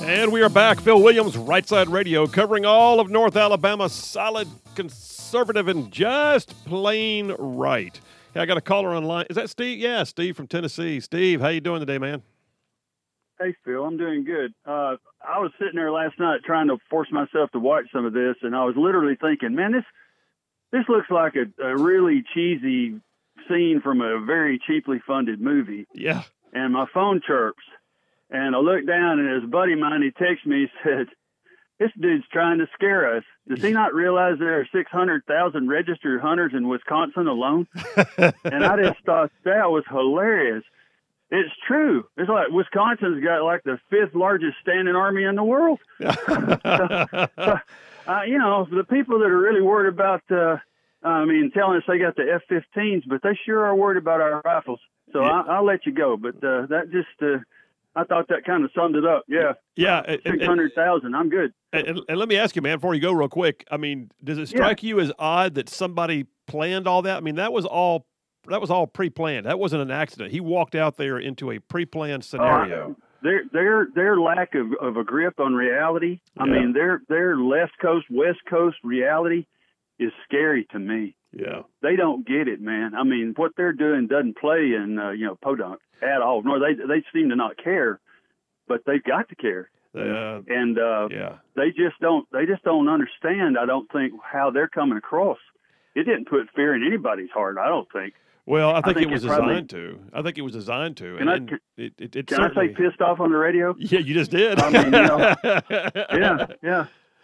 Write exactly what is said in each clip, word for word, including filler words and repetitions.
And we are back. Phil Williams, Right Side Radio, covering all of North Alabama, solid, conservative, and just plain right. Hey, I got a caller online. Is that Steve? Yeah, Steve from Tennessee. Steve, how you doing today, man? Hey, Phil, I'm doing good. Uh, I was sitting there last night trying to force myself to watch some of this, and I was literally thinking, man, this this looks like a, a really cheesy scene from a very cheaply funded movie. Yeah. And my phone chirps. And I looked down, and his buddy of mine, he texted me, he said, this dude's trying to scare us. Does he not realize there are six hundred thousand registered hunters in Wisconsin alone? And I just thought that was hilarious. It's true. It's like Wisconsin's got like the fifth largest standing army in the world. so, so, uh, you know, the people that are really worried about, uh, I mean, telling us they got the F fifteens, but they sure are worried about our rifles. So yeah. I, I'll let you go. But uh, that just... Uh, I thought that kind of summed it up. Yeah. Yeah. six hundred thousand. I'm good. And, and, and let me ask you, man, before you go real quick, I mean, does it strike yeah. you as odd that somebody planned all that? I mean, that was all that was all pre-planned. That wasn't an accident. He walked out there into a pre-planned scenario. Uh, their their their lack of, of a grip on reality. I yeah. mean, their their left coast, west coast reality is scary to me. Yeah. They don't get it, man. I mean, what they're doing doesn't play in, uh, you know, Podunk at all. Nor they they seem to not care, but they've got to care. Uh, and uh, yeah. they just don't. They just don't understand. I don't think how they're coming across. It didn't put fear in anybody's heart. I don't think. Well, I think, I think it was it probably, designed to. I think it was designed to. Can, and, I, can, it, it, it can I say pissed off on the radio? Yeah, you just did. I mean, you know, yeah, yeah.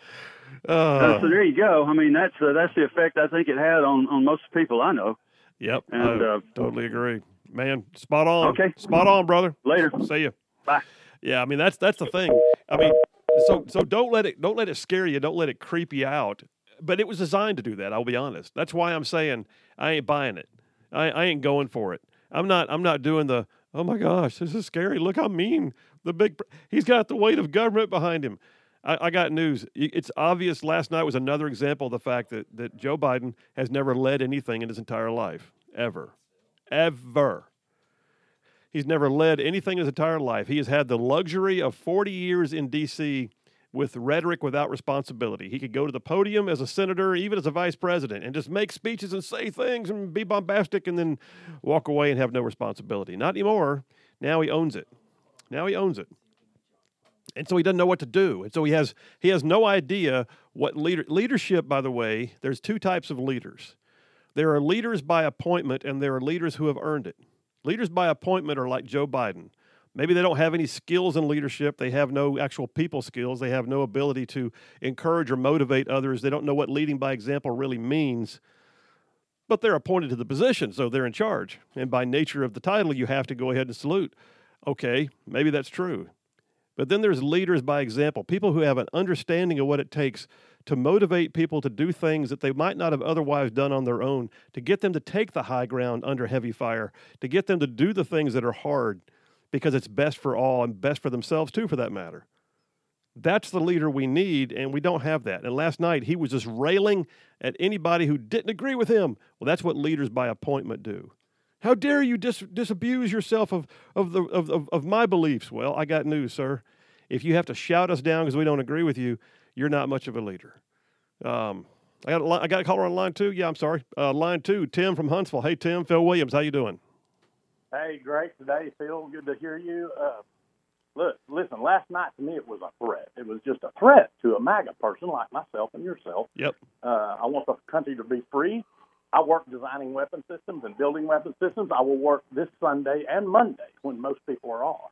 Uh, so there you go. I mean, that's uh, that's the effect I think it had on, on most people I know. Yep, and I uh, totally agree, man. Spot on. Okay, spot on, brother. Later. See you. Bye. Yeah, I mean that's that's the thing. I mean, so so don't let it don't let it scare you. Don't let it creep you out. But it was designed to do that. I'll be honest. That's why I'm saying I ain't buying it. I, I ain't going for it. I'm not. I'm not doing the. Oh my gosh, this is scary. Look how mean the big. He's got the weight of government behind him. I, I got news. It's obvious last night was another example of the fact that, that Joe Biden has never led anything in his entire life, ever, ever. He's never led anything in his entire life. He has had the luxury of forty years in D C with rhetoric without responsibility. He could go to the podium as a senator, even as a vice president, and just make speeches and say things and be bombastic and then walk away and have no responsibility. Not anymore. Now he owns it. Now he owns it. And so he doesn't know what to do. And so he has he has no idea what leader leadership, by the way, there's two types of leaders. There are leaders by appointment and there are leaders who have earned it. Leaders by appointment are like Joe Biden. Maybe they don't have any skills in leadership. They have no actual people skills. They have no ability to encourage or motivate others. They don't know what leading by example really means. But they're appointed to the position, so they're in charge. And by nature of the title, you have to go ahead and salute. Okay, maybe that's true. But then there's leaders by example, people who have an understanding of what it takes to motivate people to do things that they might not have otherwise done on their own, to get them to take the high ground under heavy fire, to get them to do the things that are hard because it's best for all and best for themselves too, for that matter. That's the leader we need, and we don't have that. And last night, he was just railing at anybody who didn't agree with him. Well, that's what leaders by appointment do. How dare you dis- disabuse yourself of, of, the, of, of, of my beliefs? Well, I got news, sir. If you have to shout us down because we don't agree with you, you're not much of a leader. Um, I got a, I got a caller on line two. Yeah, I'm sorry. Uh, line two, Tim from Huntsville. Hey, Tim. Phil Williams, how you doing? Hey, great today, Phil. Good to hear you. Uh, look, listen, last night to me it was a threat. It was just a threat to a MAGA person like myself and yourself. Yep. Uh, I want the country to be free. I work designing weapon systems and building weapon systems. I will work this Sunday and Monday when most people are off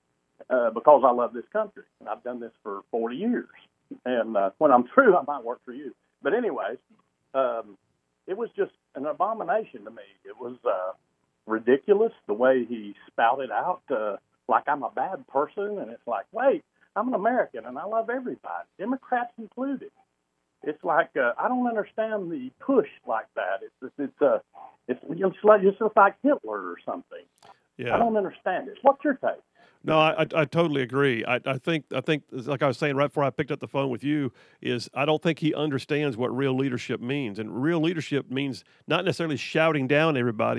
uh, because I love this country. I've done this for forty years. And uh, when I'm through, I might work for you. But anyways, um, it was just an abomination to me. It was uh, ridiculous the way he spouted out uh, like I'm a bad person. And it's like, wait, I'm an American and I love everybody, Democrats included. It's like uh, I don't understand the push like that. It's it's it's, uh, it's just like it's just like Hitler or something. Yeah. I don't understand it. What's your take? No, I, I, I totally agree. I, I think I think like I was saying right before I picked up the phone with you is I don't think he understands what real leadership means. And real leadership means not necessarily shouting down everybody,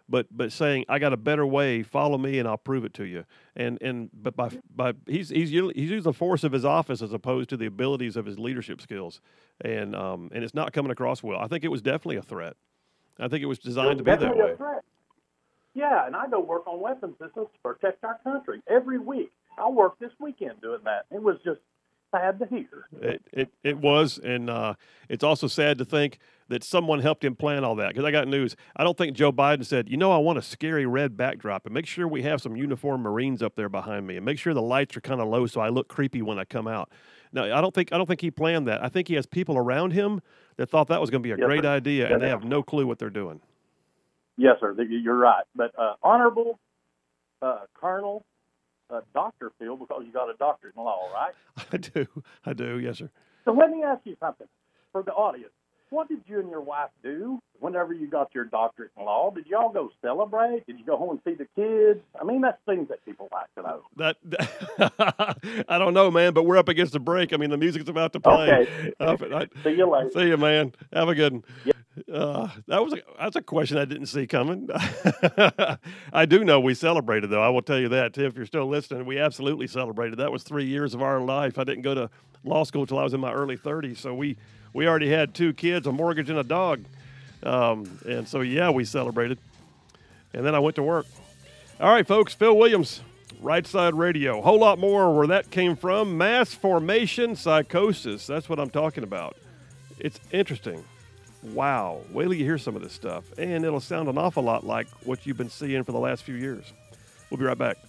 but but saying I got a better way, follow me and I'll prove it to you. And and but by by he's he's u- he's using the force of his office as opposed to the abilities of his leadership skills, and um and it's not coming across well. I think it was definitely a threat. I think it was designed to be that Definitely way. a threat. Yeah, and I go work on weapon systems to protect our country every week. I worked this weekend doing that. It was just sad to hear. It it, it was, and uh, it's also sad to think that someone helped him plan all that. Because I got news. I don't think Joe Biden said, you know, I want a scary red backdrop, and make sure we have some uniformed Marines up there behind me, and make sure the lights are kind of low so I look creepy when I come out. No, I don't think I don't think he planned that. I think he has people around him that thought that was going to be a Yes, great sir. idea, Yeah, and they yeah. have no clue what they're doing. Yes, sir. You're right. But uh, Honorable uh, Colonel uh, Doctor Phil, because you got a doctorate in law, right? I do. I do. Yes, sir. So let me ask you something for the audience. What did you and your wife do whenever you got your doctorate in law? Did y'all go celebrate? Did you go home and see the kids? I mean, that's things that people like to know. That, that I don't know, man, but we're up against a break. I mean, the music's about to play. Okay. Uh, I, See you later. See you, man. Have a good one. Yeah. Uh, that was a, that's a question I didn't see coming. I do know we celebrated, though. I will tell you that, too. If you're still listening, we absolutely celebrated. That was three years of our life. I didn't go to law school until I was in my early thirties, so we, we already had two kids, a mortgage, and a dog. Um, and so, yeah, we celebrated. And then I went to work. All right, folks, Phil Williams, Right Side Radio. Whole lot more where that came from. Mass formation psychosis. That's what I'm talking about. It's interesting. Wow. Wait till you hear some of this stuff. And it'll sound an awful lot like what you've been seeing for the last few years. We'll be right back.